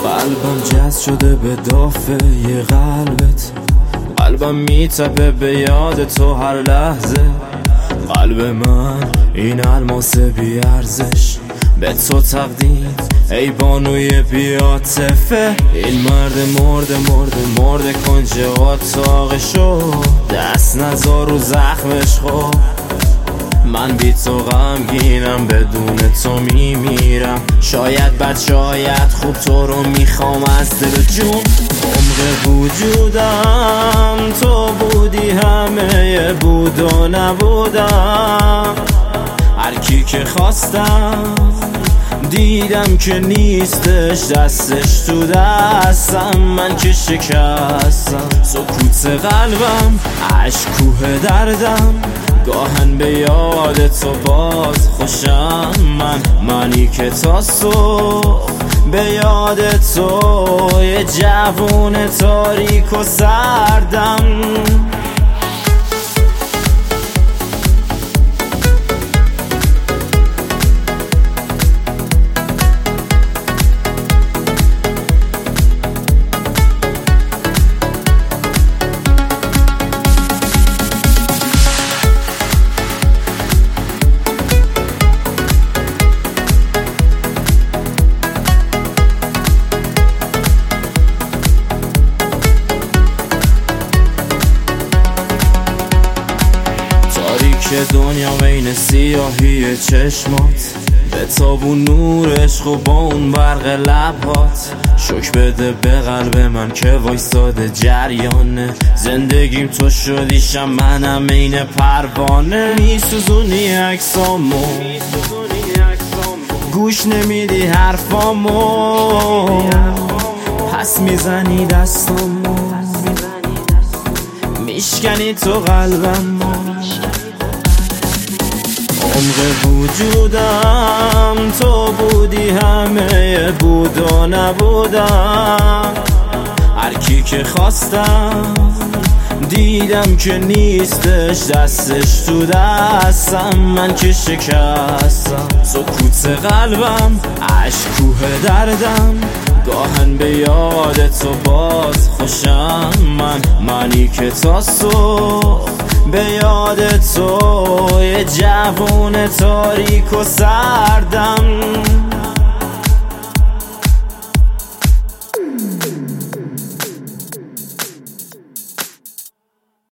قلبم جذب شده به دافه یه قلبت، قلبم میتپه به یاد تو هر لحظه. قلب من این الماس بی ارزش به تو تقدیم ای بانوی بی عاطفه. این مرده کنج اتاقشو، دست نذار رو زخمش. خب من بی تو غمگینم، بدون تو میمیرم. شاید بد شاید خوب تو رو میخوام از دل و جون. عمق وجودم تو بودی، همه بود و نبودم. هر کی که خواستم دیدم که نیستش، دستش تو دستم، من که شکستم. سکوت قلبم عشق کوه دردم، گاهن به یاد تو باز خوشم. منی که تا صبح به یاد تو یه جوون تاریک و سردم. که دنیا بین سیاهی چشمات، به تابون نور عشق و با اون برق لبات. شک بده به قلب من که وایستاده جریانه، زندگیم تو شدیشم، منم این پروانه. میسوزونی عکسامو، گوش نمیدی حرفامو، پس میزنی دستامو، میشکنی تو قلبمو. عمق وجودم تو بودی، همه بود و نبودم. هر کی که خواستم دیدم که نیستش، دستش تو دستم، من که شکستم. سکوت قلبم عشق کوه دردم، گاهن به یاد تو باز خوشم. منی که تا صبح به یاد تو یه جوون تاریک و سردم.